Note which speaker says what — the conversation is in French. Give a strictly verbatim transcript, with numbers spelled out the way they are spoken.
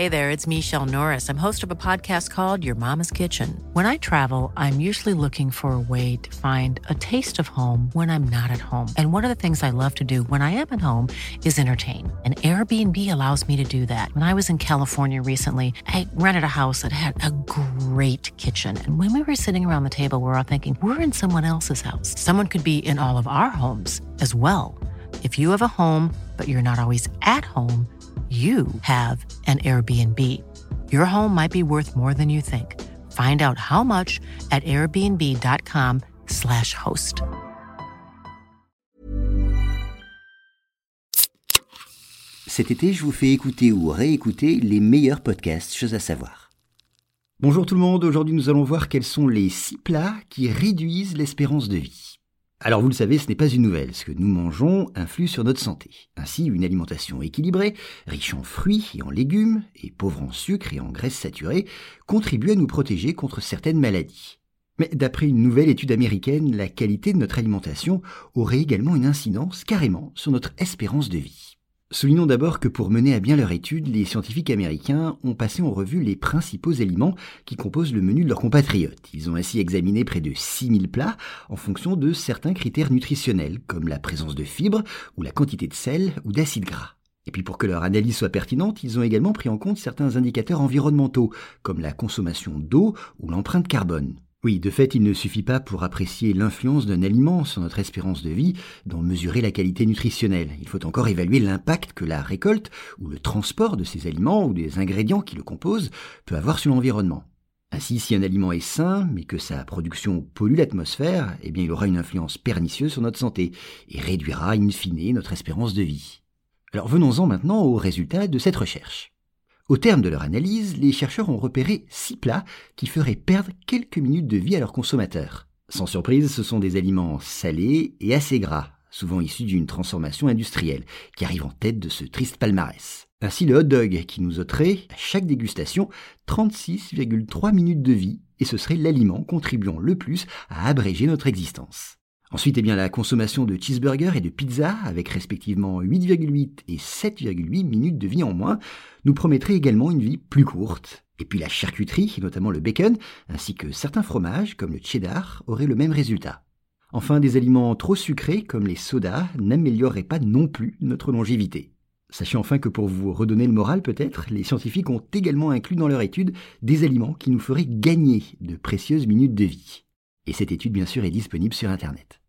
Speaker 1: Hey there, it's Michelle Norris. I'm host of a podcast called Your Mama's Kitchen. When I travel, I'm usually looking for a way to find a taste of home when I'm not at home. And one of the things I love to do when I am at home is entertain. And Airbnb allows me to do that. When I was in California recently, I rented a house that had a great kitchen. And when we were sitting around the table, we were all thinking, we're in someone else's house. Someone could be in all of our homes as well. If you have a home, but you're not always at home, you have an Airbnb. Your home might be worth more than you think. Find out how much at airbnb.com slash host.
Speaker 2: Cet été, je vous fais écouter ou réécouter les meilleurs podcasts Choses à savoir. Bonjour tout le monde, aujourd'hui nous allons voir quels sont les six plats qui réduisent l'espérance de vie. Alors vous le savez, ce n'est pas une nouvelle, ce que nous mangeons influe sur notre santé. Ainsi, une alimentation équilibrée, riche en fruits et en légumes, et pauvre en sucre et en graisses saturées, contribue à nous protéger contre certaines maladies. Mais d'après une nouvelle étude américaine, la qualité de notre alimentation aurait également une incidence carrément sur notre espérance de vie. Soulignons d'abord que pour mener à bien leur étude, les scientifiques américains ont passé en revue les principaux aliments qui composent le menu de leurs compatriotes. Ils ont ainsi examiné près de six mille plats en fonction de certains critères nutritionnels, comme la présence de fibres ou la quantité de sel ou d'acides gras. Et puis pour que leur analyse soit pertinente, ils ont également pris en compte certains indicateurs environnementaux, comme la consommation d'eau ou l'empreinte carbone. Oui, de fait, il ne suffit pas pour apprécier l'influence d'un aliment sur notre espérance de vie d'en mesurer la qualité nutritionnelle. Il faut encore évaluer l'impact que la récolte ou le transport de ces aliments ou des ingrédients qui le composent peut avoir sur l'environnement. Ainsi, si un aliment est sain, mais que sa production pollue l'atmosphère, eh bien il aura une influence pernicieuse sur notre santé et réduira in fine notre espérance de vie. Alors venons-en maintenant aux résultats de cette recherche. Au terme de leur analyse, les chercheurs ont repéré six plats qui feraient perdre quelques minutes de vie à leurs consommateurs. Sans surprise, ce sont des aliments salés et assez gras, souvent issus d'une transformation industrielle, qui arrivent en tête de ce triste palmarès. Ainsi, le hot dog qui nous ôterait, à chaque dégustation, trente-six virgule trois minutes de vie, et ce serait l'aliment contribuant le plus à abréger notre existence. Ensuite, eh bien, la consommation de cheeseburgers et de pizza, avec respectivement huit virgule huit et sept virgule huit minutes de vie en moins, nous promettrait également une vie plus courte. Et puis la charcuterie, notamment le bacon, ainsi que certains fromages, comme le cheddar, auraient le même résultat. Enfin, des aliments trop sucrés, comme les sodas, n'amélioreraient pas non plus notre longévité. Sachez enfin que pour vous redonner le moral peut-être, les scientifiques ont également inclus dans leur étude des aliments qui nous feraient gagner de précieuses minutes de vie. Et cette étude, bien sûr, est disponible sur Internet.